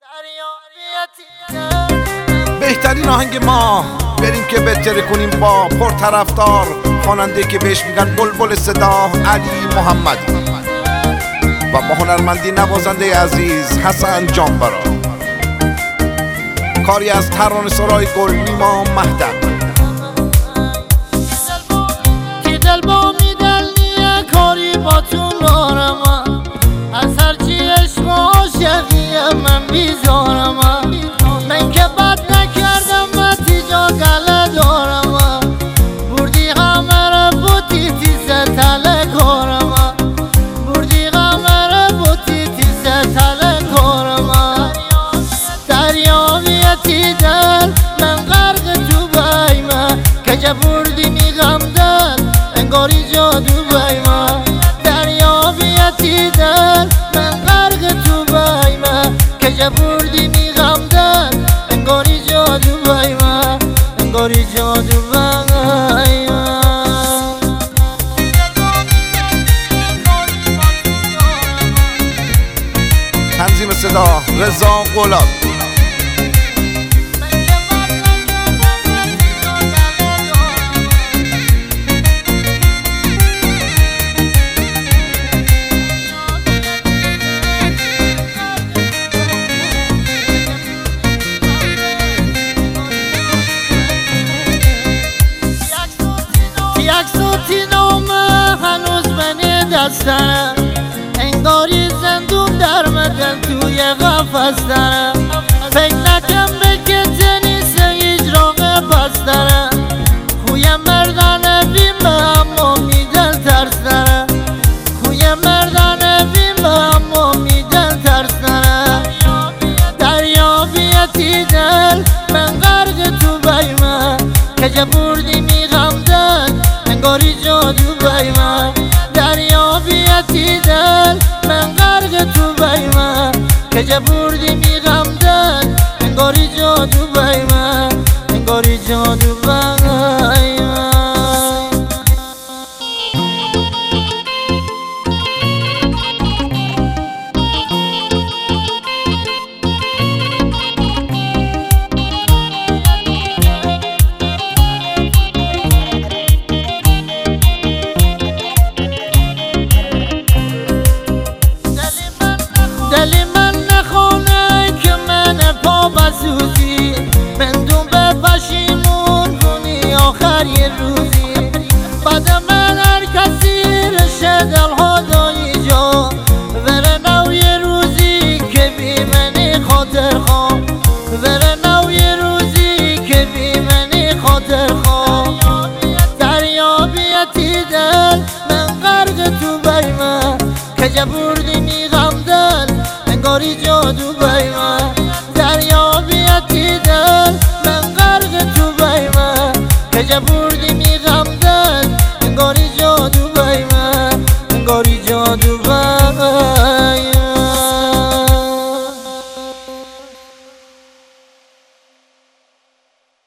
بهترین آهنگ ما بریم که بهتره کنیم با پرطرفدار خواننده که بهش میگن بلبل صدا علی محمدی و با هنرمندی نوازنده عزیز حسن جانبرا، کاری از ترانه سرای گل نیما مهدد. دل با میدل نیه کاری با تو دارم، از هرچی عشق و عاشقی من بیزارم. من که بد نکردم و تیجا گله دارم، بردی غمه را بوتی تیزه تله کارم، بردی غمه را بوتی تیزه تله کارم. دریاویتی دل من غرق تو بایمه، کجا بردی می غم دل انگاری جادو بایمه. دریاویتی دل من غرق تو بایمه، کجا بردی می غم دل انگاری جادو بایمه، انگاری جادو بایمه. تنظیم صدا رضا قولاد. هنوز منی دستنه، انگاری زندون در مدن توی قفص داره. فکر نکن بگه تنیس اجراق بس داره، خوی مردانه بیمه اما میدل ترس داره، خوی مردانه بیمه اما میدل ترس داره. دریاویتی دل من غرق تو بایمه، کجا بردی میغم دل انگاری جادو بایمه. دریاویتی دل من غرق تو بایمه، کجا بردی میغم دل انگاری جادو بایمه، انگاری جادو بایمه. دلی من نخونه که من پا بسوزی، من دون به پشیمون کنی آخر یه روزی. بعد من هر کسی رشه دلها دایی جا، وره نو یه روزی که بی منی خاطر خواه، وره نو یه روزی که بی منی خاطر خواه. دریاویتی دل من غرق تو بایمه، کجا بردی میغم دل انگاری جادو بایمه. دریاویتی دل من غرق تو بایمه، کجا بردی میغم دل انگاری جادو بایمه، انگاری جادو